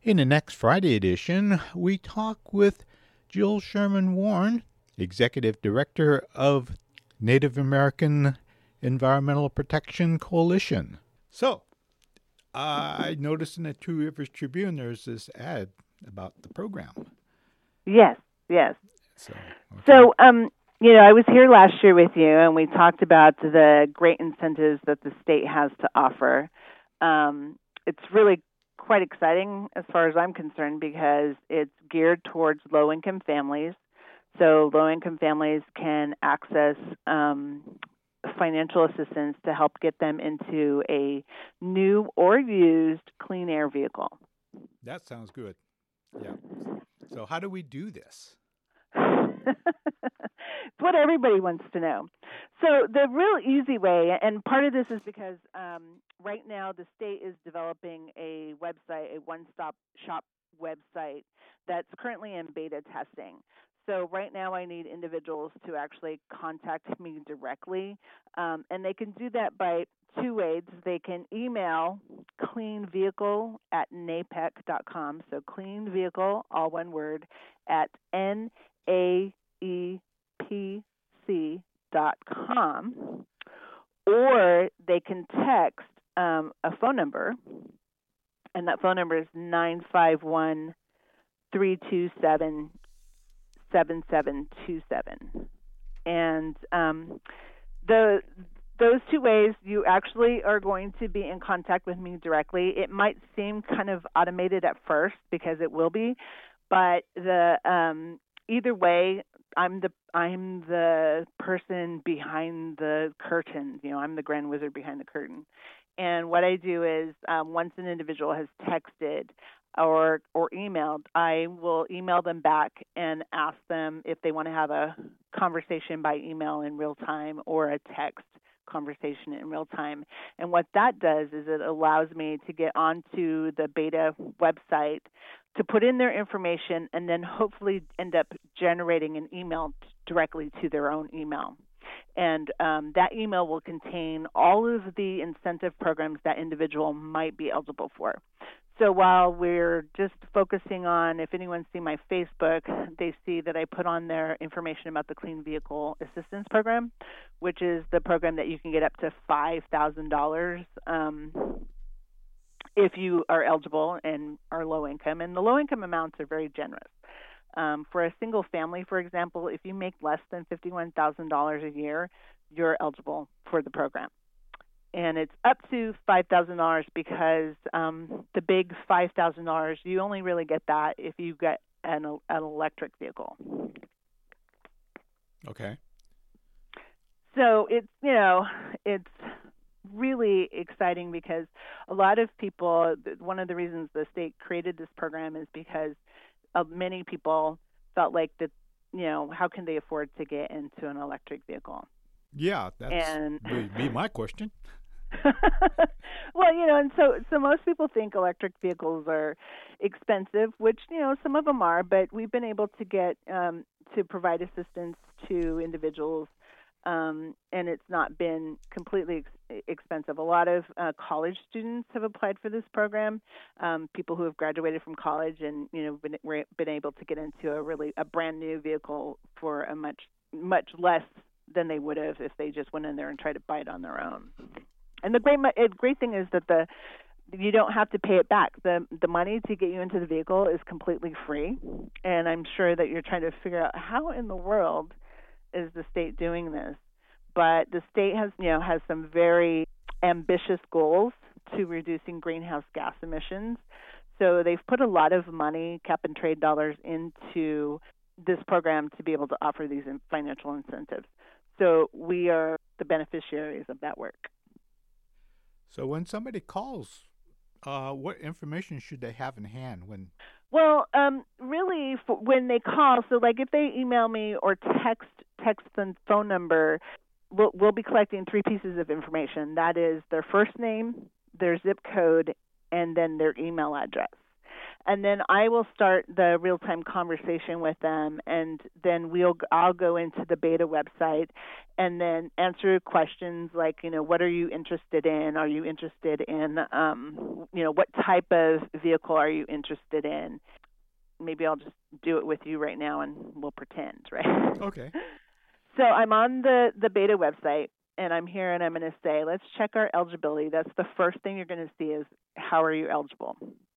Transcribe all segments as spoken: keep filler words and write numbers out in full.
In the next Friday edition, we talk with Jill Sherman Warren, Executive Director of Native American Environmental Protection Coalition. So, uh, I noticed in the Two Rivers Tribune there's this ad about the program. Yes, yes. So, okay. so um, you know, I was here last year with you, and we talked about the great incentives that the state has to offer. Um, it's really quite exciting as far as I'm concerned because it's geared towards low-income families. So low-income families can access um, financial assistance to help get them into a new or used clean air vehicle. That sounds good. Yeah. So how do we do this? It's what everybody wants to know. So the real easy way, and part of this is because um, right now the state is developing a website, a one-stop shop website that's currently in beta testing. So right now I need individuals to actually contact me directly, um, and they can do that by two ways. They can email cleanvehicle at napec dot com, so cleanvehicle, all one word, at N A E P C dot com, or they can text um, a phone number, and that phone number is nine five one, three two seven, seven seven two seven. And um, the those two ways, you actually are going to be in contact with me directly. It might seem kind of automated at first because it will be, but the um, either way, I'm the I'm the person behind the curtain. You know, I'm the grand wizard behind the curtain. And what I do is, um, once an individual has texted or or emailed, I will email them back and ask them if they want to have a conversation by email in real time or a text conversation in real time. And what that does is it allows me to get onto the beta website to put in their information and then hopefully end up generating an email directly to their own email. And um, that email will contain all of the incentive programs that individual might be eligible for. So while we're just focusing on, if anyone's seen my Facebook, they see that I put on there information about the Clean Vehicle Assistance Program, which is the program that you can get up to five thousand dollars um, if you are eligible and are low income. And the low income amounts are very generous. Um, for a single family, for example, if you make less than fifty-one thousand dollars a year, you're eligible for the program. And it's up to five thousand dollars because um, the big five thousand dollars, you only really get that if you get an, an electric vehicle. Okay. So it's, you know, it's really exciting because a lot of people, one of the reasons the state created this program is because uh, many people felt like that, you know, how can they afford to get into an electric vehicle? Yeah, that's and, would be my question. Well, you know, and so so most people think electric vehicles are expensive, which, you know, some of them are, but we've been able to get um, to provide assistance to individuals, um, and it's not been completely ex- expensive. A lot of uh, college students have applied for this program, um, people who have graduated from college and, you know, been, been able to get into a really a brand new vehicle for a much, much less than they would have if they just went in there and tried to buy it on their own. And the great great thing is that the you don't have to pay it back. The the money to get you into the vehicle is completely free. And I'm sure that you're trying to figure out how in the world is the state doing this. But the state has, you know, has some very ambitious goals to reducing greenhouse gas emissions. So they've put a lot of money, cap and trade dollars, into this program to be able to offer these financial incentives. So we are the beneficiaries of that work. So when somebody calls, uh, what information should they have in hand when? Well, um, really, for when they call, so like if they email me or text text the phone number, we'll, we'll be collecting three pieces of information. That is their first name, their zip code, and then their email address. And then I will start the real-time conversation with them, and then we'll I'll go into the beta website and then answer questions like, you know, what are you interested in? Are you interested in, um, you know, what type of vehicle are you interested in? Maybe I'll just do it with you right now and we'll pretend, right? Okay. So I'm on the, the beta website, and I'm here, and I'm going to say, let's check our eligibility. That's the first thing you're going to see is how are you eligible?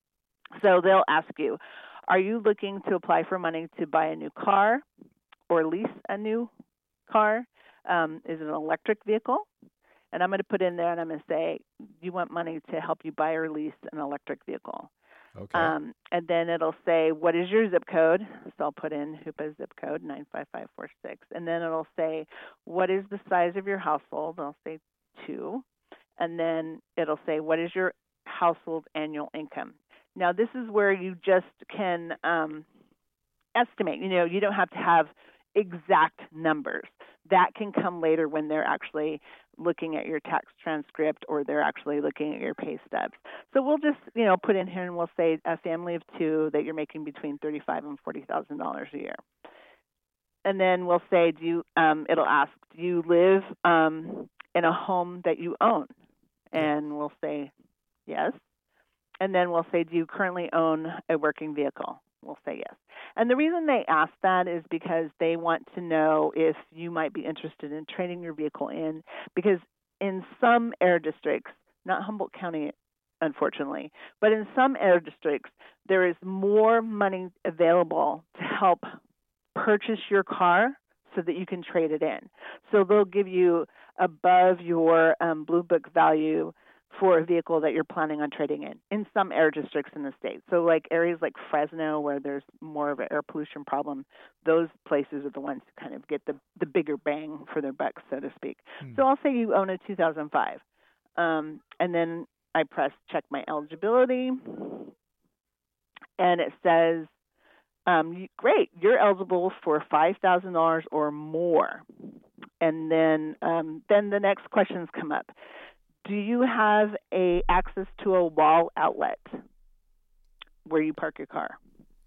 So they'll ask you, are you looking to apply for money to buy a new car or lease a new car? Um, is it an electric vehicle? And I'm going to put in there, and I'm going to say, you want money to help you buy or lease an electric vehicle. Okay. Um, and then it'll say, what is your zip code? So I'll put in Hoopa's zip code, nine five five four six. And then it'll say, what is the size of your household? I'll say two. And then it'll say, what is your household annual income? Now, this is where you just can um, estimate. You know, you don't have to have exact numbers. That can come later when they're actually looking at your tax transcript or they're actually looking at your pay stubs. So we'll just, you know, put in here and we'll say a family of two that you're making between thirty-five thousand dollars and forty thousand dollars a year. And then we'll say, do you, um, it'll ask, do you live um, in a home that you own? And we'll say yes. And then we'll say, do you currently own a working vehicle? We'll say yes. And the reason they ask that is because they want to know if you might be interested in trading your vehicle in, because in some air districts, not Humboldt County, unfortunately, but in some air districts, there is more money available to help purchase your car so that you can trade it in. So they'll give you above your um, Blue Book value for a vehicle that you're planning on trading in, in some air districts in the state. So like areas like Fresno where there's more of an air pollution problem, those places are the ones who kind of get the, the bigger bang for their buck, so to speak. Hmm. So I'll say you own a two thousand five. Um, and then I press check my eligibility, and it says, um, great, you're eligible for five thousand dollars or more. And then um, then the next questions come up. Do you have a access to a wall outlet where you park your car?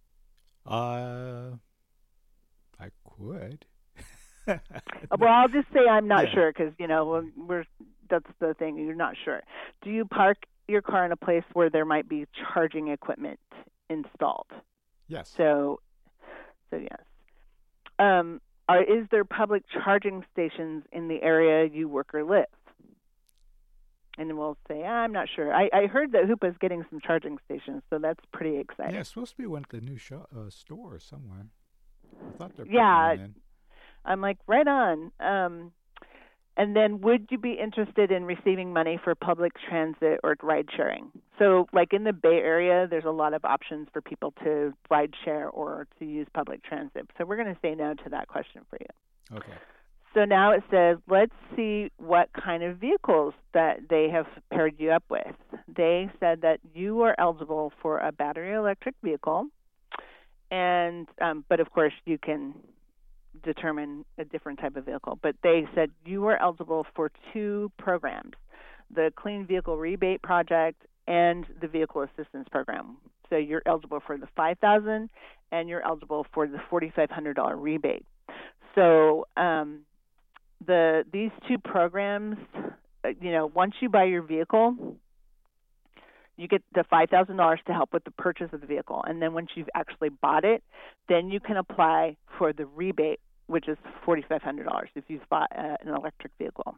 Uh, I could. Well, I'll just say I'm not yeah. sure because, you know, we're that's the thing. You're not sure. Do you park your car in a place where there might be charging equipment installed? Yes. So, so yes. Um, are, is there public charging stations in the area you work or live? And then we'll say, I'm not sure. I, I heard that Hoopa's getting some charging stations, so that's pretty exciting. Yeah, it's supposed to be one at the new show, uh, store somewhere. I thought they're yeah. putting one in. I'm like, right on. Um, and then would you be interested in receiving money for public transit or ride sharing? So like in the Bay Area, there's a lot of options for people to ride share or to use public transit. So we're going to say no to that question for you. Okay. So now it says, let's see what kind of vehicles that they have paired you up with. They said that you are eligible for a battery electric vehicle, and um, but of course you can determine a different type of vehicle. But they said you are eligible for two programs, the Clean Vehicle Rebate Project and the Vehicle Assistance Program. So you're eligible for the five thousand dollars and you're eligible for the forty-five hundred dollars rebate. So um, the these two programs, you know, once you buy your vehicle, you get the five thousand dollars to help with the purchase of the vehicle. And then once you've actually bought it, then you can apply for the rebate, which is forty-five hundred dollars if you've bought uh, an electric vehicle.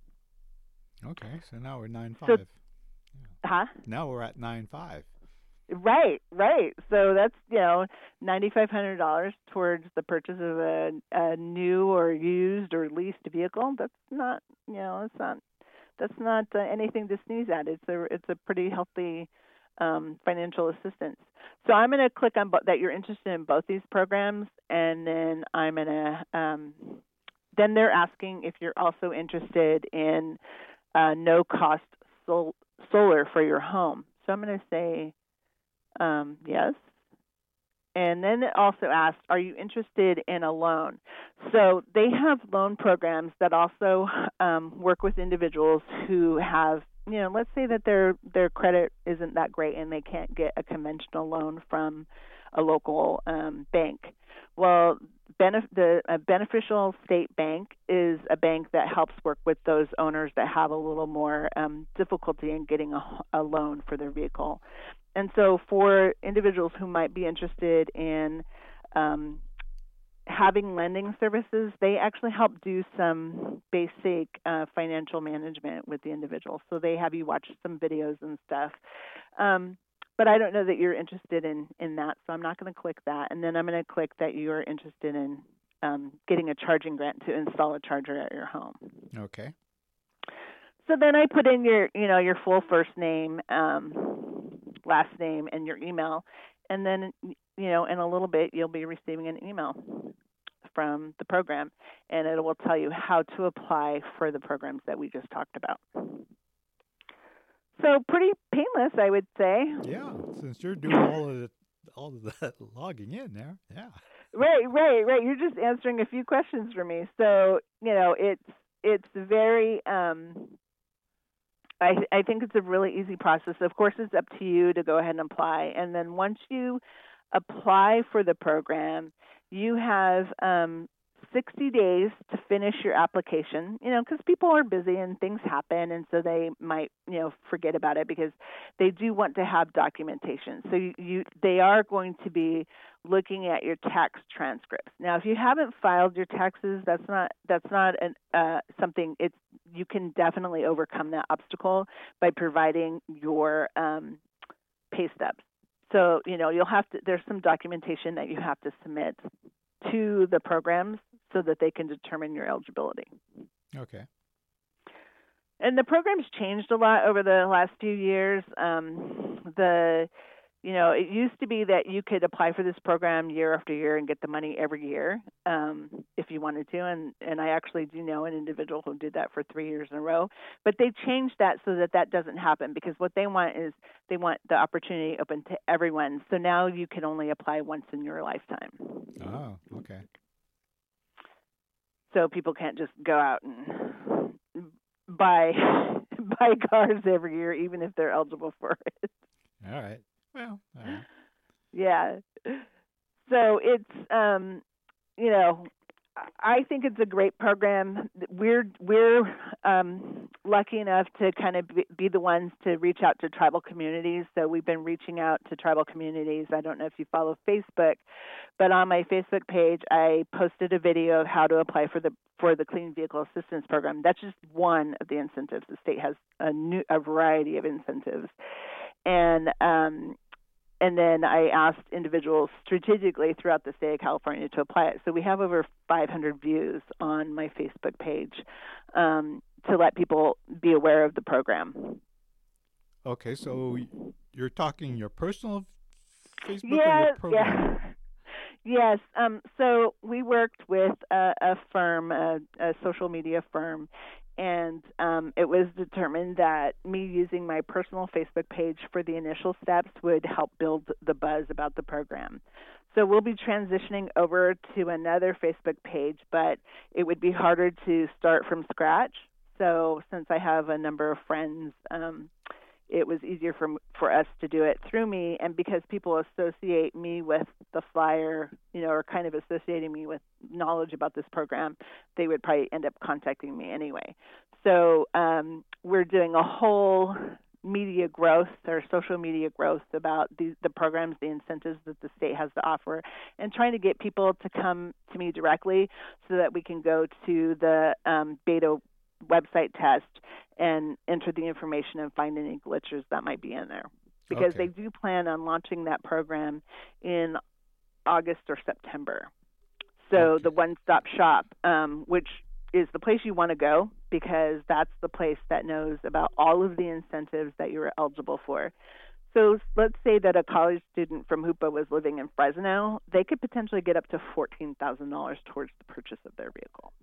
Okay, so now we're nine five. So, yeah. Huh? Now we're at nine five. Right, right. So that's, you know, ninety-five hundred dollars towards the purchase of a, a new or used or leased vehicle. That's not, you know, it's not, that's not uh, anything to sneeze at. It's a, it's a pretty healthy um, financial assistance. So I'm going to click on bo- that you're interested in both these programs, and then I'm going to, um, then they're asking if you're also interested in uh, no-cost sol- solar for your home. So I'm going to say, Um, yes. And then it also asked, are you interested in a loan? So they have loan programs that also um, work with individuals who have you know, let's say that their their credit isn't that great and they can't get a conventional loan from a local um, bank. Well, benef- the a beneficial state bank is a bank that helps work with those owners that have a little more um, difficulty in getting a, a loan for their vehicle. And so for individuals who might be interested in um, having lending services, they actually help do some basic uh, financial management with the individual. So they have you watch some videos and stuff. Um, but I don't know that you're interested in, in that, so I'm not going to click that. And then I'm going to click that you are interested in um, getting a charging grant to install a charger at your home. Okay. So then I put in your, you know, your full first name, um, last name, and your email. And then, you know, in a little bit, you'll be receiving an email from the program, and it will tell you how to apply for the programs that we just talked about. So pretty painless, I would say. Yeah, since you're doing all of the, all of that logging in there, yeah. Right, right, right. You're just answering a few questions for me. So, you know, it's it's very. Um, I I think it's a really easy process. Of course, it's up to you to go ahead and apply, and then once you apply for the program, you have um, sixty days to finish your application, you know, because people are busy and things happen, and so they might, you know, forget about it because they do want to have documentation. So you, you they are going to be looking at your tax transcripts. Now, if you haven't filed your taxes, that's not that's not an, uh, something. It's you can definitely overcome that obstacle by providing your um, pay stubs. So, you know, you'll have to, there's some documentation that you have to submit to the programs so that they can determine your eligibility. Okay. And the program's changed a lot over the last few years. Um, the, you know, it used to be that you could apply for this program year after year and get the money every year um, if you wanted to. And, and I actually do know an individual who did that for three years in a row. But they changed that so that that doesn't happen, because what they want is they want the opportunity open to everyone. So now you can only apply once in your lifetime. Oh, okay. So people can't just go out and buy buy cars every year, even if they're eligible for it. All right. Well, all right. Yeah. So it's, um, you know, I think it's a great program. We're we're um, lucky enough to kind of be the ones to reach out to tribal communities. So we've been reaching out to tribal communities. I don't know if you follow Facebook, but on my Facebook page, I posted a video of how to apply for the for the Clean Vehicle Assistance Program. That's just one of the incentives. The state has a new a variety of incentives, and um, And then I asked individuals strategically throughout the state of California to apply it. So we have over five hundred views on my Facebook page um, to let people be aware of the program. Okay, so you're talking your personal Facebook yes, or your program? Yeah. Yes. Um, so we worked with a, a firm, a, a social media firm, and um, it was determined that me using my personal Facebook page for the initial steps would help build the buzz about the program. So we'll be transitioning over to another Facebook page, but it would be harder to start from scratch. So since I have a number of friends, um, it was easier for for us to do it through me. And because people associate me with the flyer, you know, or kind of associating me with knowledge about this program, they would probably end up contacting me anyway. So um, we're doing a whole media growth or social media growth about the, the programs, the incentives that the state has to offer, and trying to get people to come to me directly so that we can go to the um, beta website test and enter the information and find any glitches that might be in there. Because Okay. they do plan on launching that program in August or September. So Okay. the one-stop shop, um, which is the place you want to go, because that's the place that knows about all of the incentives that you're eligible for. So let's say that a college student from Hoopa was living in Fresno, they could potentially get up to fourteen thousand dollars towards the purchase of their vehicle.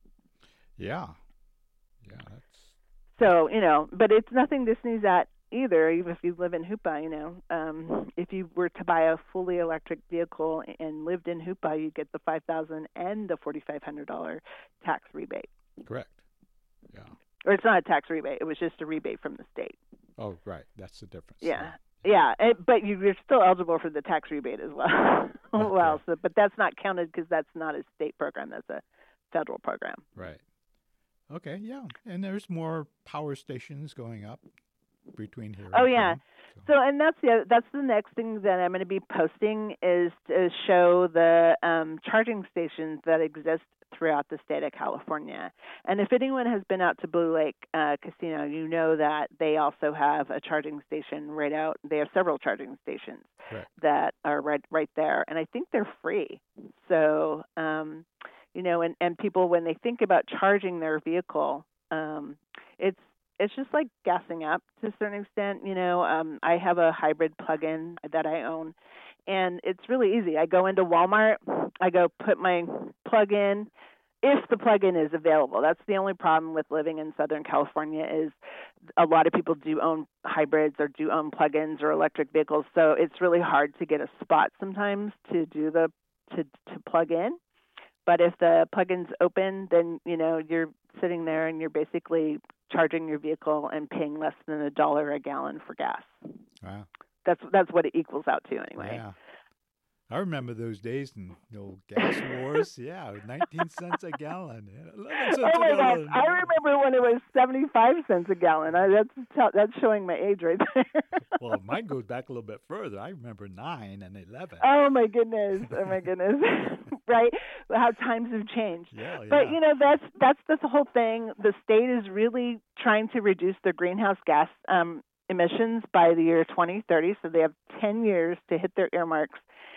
Yeah. Yeah, that's... So, you know, but it's nothing to sneeze at either, even if you live in Hoopa, you know. Um, if you were to buy a fully electric vehicle and lived in Hoopa, you get the five thousand dollars and the four thousand five hundred dollars tax rebate. Correct. Yeah. or it's not a tax rebate. It was just a rebate from the state. Oh, right. That's the difference. Yeah. Yeah, it, but you, you're still eligible for the tax rebate as well. Okay. well, so but that's not counted because that's not a state program. That's a federal program. Right. Okay. Yeah, and there's more power stations going up between here. Oh and yeah. Cleveland, So and that's the that's the next thing that I'm going to be posting is to show the um, charging stations that exist throughout the state of California. And if anyone has been out to Blue Lake uh, Casino, you know that they also have a charging station right out. They have several charging stations Right. that are right right there, and I think they're free. So um, you know, and, and people when they think about charging their vehicle, um, it's it's just like gassing up to a certain extent. You know, um, I have a hybrid plug-in that I own, and it's really easy. I go into Walmart, I go put my plug in, if the plug-in is available. That's the only problem with living in Southern California is a lot of people do own hybrids or do own plug-ins or electric vehicles, so it's really hard to get a spot sometimes to do the to to plug in. But if the plug-in's open, then you know you're sitting there and you're basically charging your vehicle and paying less than a dollar a gallon for gas. Wow. That's that's what it equals out to anyway. Yeah. I remember those days in the old gas wars. Yeah, nineteen cents a gallon, eleven cents Oh my a gosh! gallon. I remember when it was seventy-five cents a gallon. I, that's tell, that's showing my age right there. Well, mine goes back a little bit further. I remember nine and eleven. Oh my goodness! Oh my goodness! Right? How times have changed. Yeah, yeah. But you know that's that's the whole thing. The state is really trying to reduce their greenhouse gas um, emissions by the year twenty thirty. So they have ten years to hit their earmarks.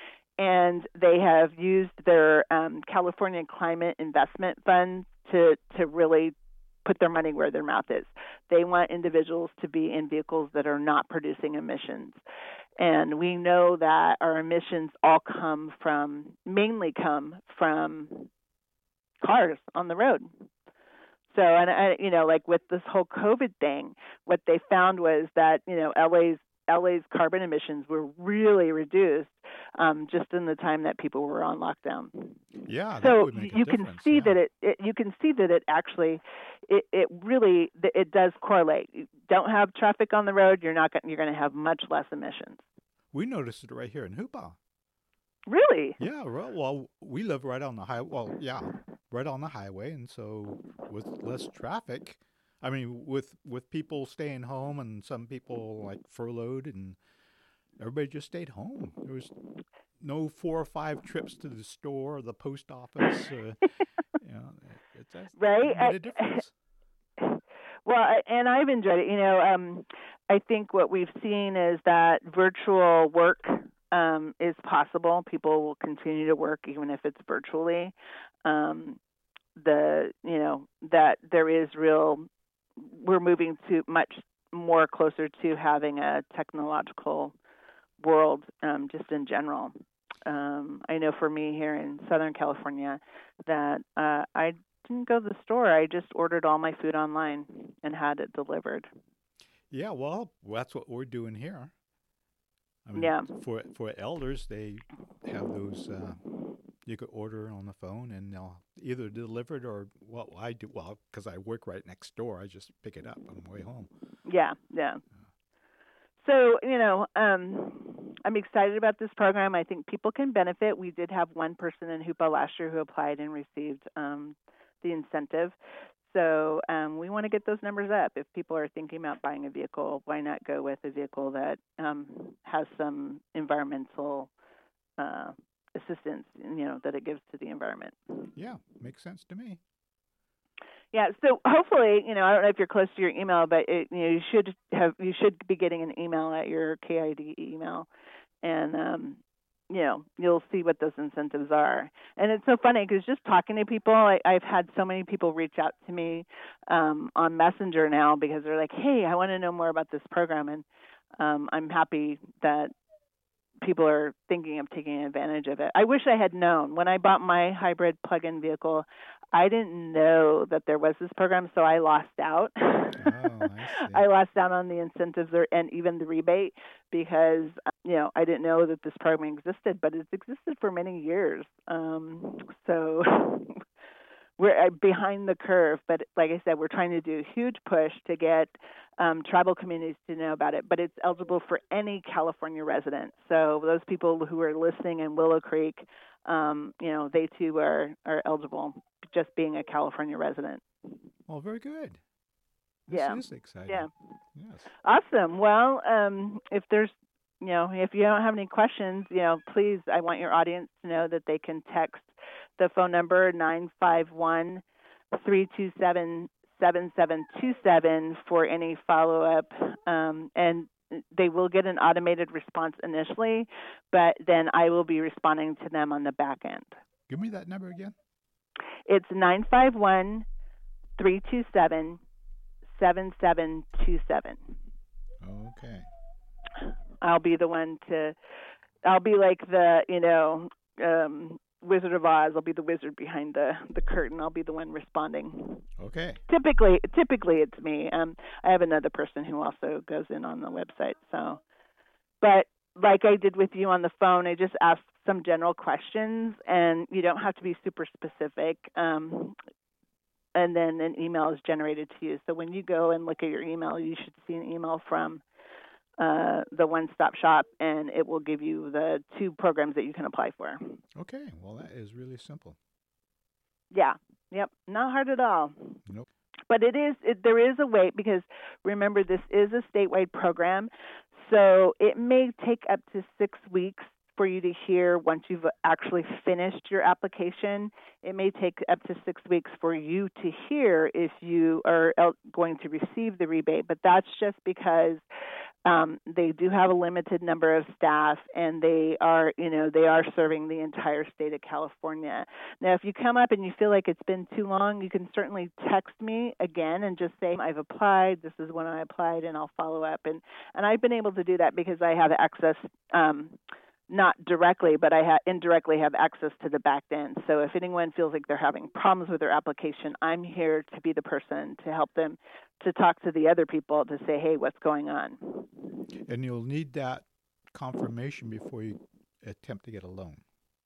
And they have used their um, California Climate Investment Fund to, to really put their money where their mouth is. They want individuals to be in vehicles that are not producing emissions. And we know that our emissions all come from, mainly come from cars on the road. So, and I, you know, like with this whole COVID thing, what they found was that, you know, L A's L A's carbon emissions were really reduced um, just in the time that people were on lockdown. Yeah, that so would make a you can difference, see yeah. that it, it you can see that it actually it, it really it does correlate. You don't have traffic on the road, you're not you're going to have much less emissions. We noticed it right here in Hoopa. Really? Yeah, well, well, we live right on the high. Well, yeah, right on the highway, and so with less traffic. I mean, with with people staying home and some people like furloughed, and everybody just stayed home. There was no four or five trips to the store or the post office. Uh, you know, it, it, that's, right? it made a difference. Well, and I've enjoyed it. You know, um, I think what we've seen is that virtual work um, is possible. People will continue to work even if it's virtually. Um, the you know that there is real. We're moving to much more closer to having a technological world, um, just in general. Um, I know for me here in Southern California that uh, I didn't go to the store. I just ordered all my food online and had it delivered. Yeah, well, that's what we're doing here. I mean, Yeah. for for elders, they have those. Uh, you could order on the phone, and they'll either deliver it or well, I do well because I work right next door. I just pick it up on the way home. Yeah, yeah. So you know, um, I'm excited about this program. I think people can benefit. We did have one person in Hoopa last year who applied and received um, the incentive. So um, we want to get those numbers up. If people are thinking about buying a vehicle, why not go with a vehicle that um, has some environmental uh, assistance, you know, that it gives to the environment. Yeah, makes sense to me. Yeah, so hopefully, you know, I don't know if you're close to your email, but it, you know, you should have you should be getting an email at your K I D email, and um, you know, you'll see what those incentives are. And it's so funny because just talking to people, I, I've had so many people reach out to me um, on Messenger now because they're like, "Hey, I want to know more about this program," and um, I'm happy that people are thinking of taking advantage of it. I wish I had known. When I bought my hybrid plug-in vehicle, I didn't know that there was this program, so I lost out. Oh, I see. I lost out on the incentives or, and even the rebate because, you know, I didn't know that this program existed, but it's existed for many years. Um, so we're behind the curve. But like I said, we're trying to do a huge push to get um, tribal communities to know about it. But it's eligible for any California resident. So those people who are listening in Willow Creek, um, you know, they too are, are eligible, just being a California resident. Well, very good. This yeah. is exciting. Yeah. Yes. Awesome. Well, um, if there's, you know, if you don't have any questions, you know, please, I want your audience to know that they can text the phone number nine five one, three two seven, seven seven two seven for any follow-up. Um, and they will get an automated response initially, but then I will be responding to them on the back end. Give me that number again. It's nine five one, three two seven, seven seven two seven. Okay. I'll be the one to, I'll be like the, you know, um, Wizard of Oz. I'll be the wizard behind the, the curtain. I'll be the one responding. Okay. Typically, typically it's me. Um, I have another person who also goes in on the website. So, but like I did with you on the phone, I just asked some general questions, and you don't have to be super specific. Um, and then an email is generated to you. So when you go and look at your email, you should see an email from uh, the One Stop Shop, and it will give you the two programs that you can apply for. Okay. Well, that is really simple. Yeah. Yep. Not hard at all. Nope. But it is. It, there is a wait because remember this is a statewide program, so it may take up to six weeks for you to hear once you've actually finished your application. It may take up to six weeks for you to hear if you are going to receive the rebate, but that's just because um, they do have a limited number of staff, and they are, you know, they are serving the entire state of California. Now, if you come up and you feel like it's been too long, you can certainly text me again and just say, I've applied, this is when I applied, and I'll follow up. And, and I've been able to do that because I have access, um, not directly, but I ha- indirectly have access to the back end. So if anyone feels like they're having problems with their application, I'm here to be the person to help them to talk to the other people to say, hey, what's going on? And you'll need that confirmation before you attempt to get a loan.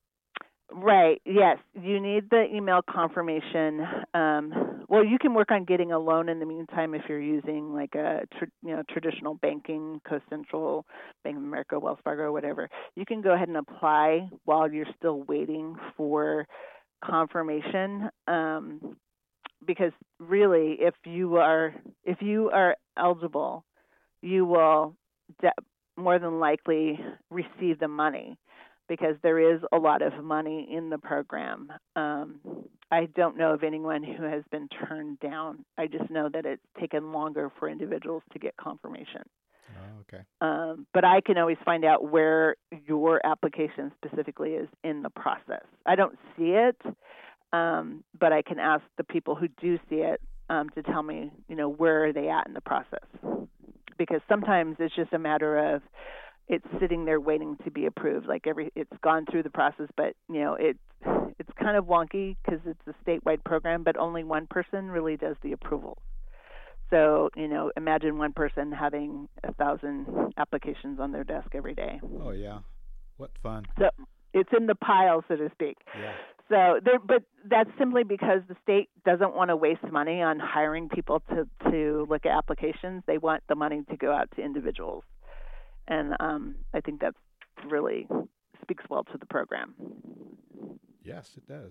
Right. Yes. You need the email confirmation. Um, well, you can work on getting a loan in the meantime if you're using like a tr- you know traditional banking, Coast Central, Bank of America, Wells Fargo, whatever. You can go ahead and apply while you're still waiting for confirmation. Um, because really, if you are if you are eligible, you will de- more than likely receive the money, because there is a lot of money in the program. Um, I don't know of anyone who has been turned down. I just know that it's taken longer for individuals to get confirmation. Oh, okay. Um, but I can always find out where your application specifically is in the process. I don't see it, um, but I can ask the people who do see it um, to tell me, you know, where are they at in the process. Because sometimes it's just a matter of it's sitting there waiting to be approved. Like every, it's gone through the process, but you know, it's it's kind of wonky because it's a statewide program, but only one person really does the approval. So you know, imagine one person having a thousand applications on their desk every day. Oh yeah, what fun! So it's in the pile, so to speak. Yeah. So there, but that's simply because the state doesn't want to waste money on hiring people to to look at applications. They want the money to go out to individuals. And um, I think that's really speaks well to the program. Yes, it does.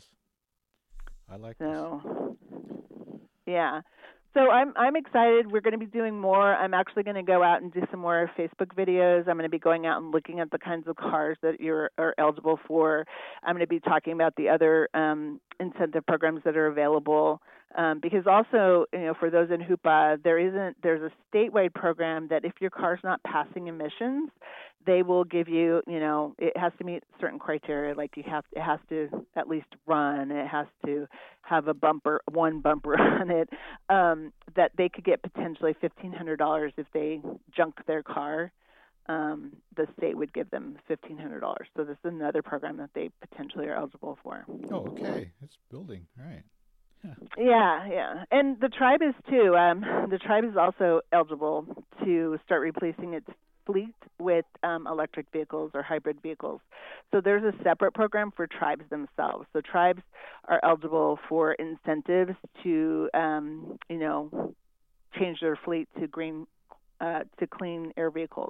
I like so, this. Yeah. So I'm I'm excited. We're going to be doing more. I'm actually going to go out and do some more Facebook videos. I'm going to be going out and looking at the kinds of cars that you're are eligible for. I'm going to be talking about the other um, incentive programs that are available. Um, because also, you know, for those in Hoopa, there isn't there's a statewide program that if your car's not passing emissions, they will give you, you know, it has to meet certain criteria. Like you have, it has to at least run. It has to have a bumper, one bumper on it. Um, that they could get potentially fifteen hundred dollars if they junk their car. Um, the state would give them fifteen hundred dollars. So this is another program that they potentially are eligible for. Oh, okay. It's building, right? Yeah. yeah, yeah. And the tribe is too. Um, the tribe is also eligible to start replacing its fleet with um, electric vehicles or hybrid vehicles. So there's a separate program for tribes themselves. So tribes are eligible for incentives to, um, you know, change their fleet to green, uh, to clean air vehicles.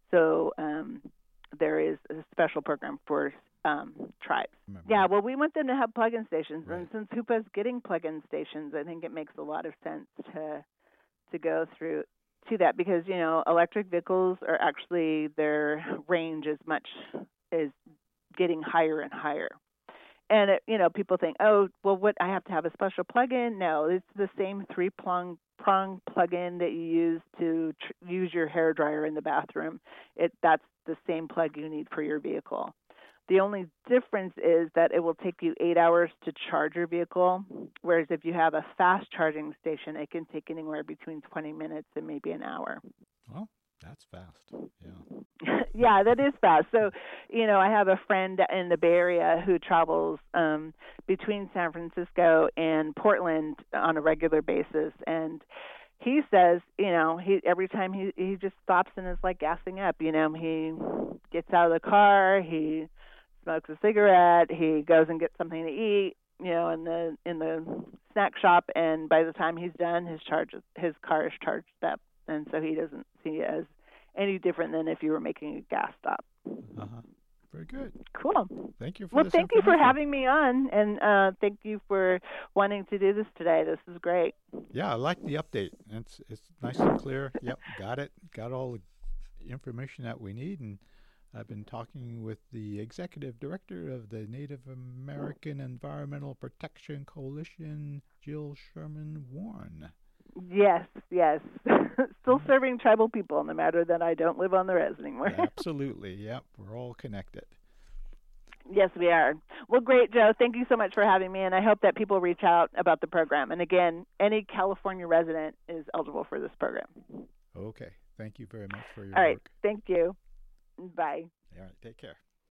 So um, there is a special program for um, tribes. Remember. Yeah, well, we want them to have plug-in stations, right. And since Hoopa's getting plug-in stations, I think it makes a lot of sense to to go through to that because, you know, electric vehicles are actually, their range is much, is getting higher and higher. And, it, you know, people think, oh, well, what, I have to have a special plug-in? No, it's the same three-prong prong plug-in that you use to tr- use your hair dryer in the bathroom. It That's the same plug you need for your vehicle. The only difference is that it will take you eight hours to charge your vehicle, whereas if you have a fast charging station, it can take anywhere between twenty minutes and maybe an hour. Well, that's fast. Yeah. Yeah, that is fast. So, you know, I have a friend in the Bay Area who travels um, between San Francisco and Portland on a regular basis, and he says, you know, he every time he he just stops and is like gassing up. You know, he gets out of the car, he smokes a cigarette, he goes and gets something to eat, you know, in the in the snack shop, and by the time he's done, his charge his car is charged up, and so he doesn't see it as any different than if you were making a gas stop. Uh-huh. Very good. Cool. Thank you for well, this thank you for having me on, and uh, thank you for wanting to do this today. This is great. Yeah, I like the update. It's it's nice and clear. Yep, got it. Got all the information that we need, and I've been talking with the executive director of the Native American Environmental Protection Coalition, Jill Sherman Warren. Yes, yes. Still serving tribal people, no matter that I don't live on the res anymore. Absolutely. Yep, we're all connected. Yes, we are. Well, great, Joe. Thank you so much for having me, and I hope that people reach out about the program. And again, any California resident is eligible for this program. Okay. Thank you very much for your all right. work. Thank you. Bye. All right. Take care.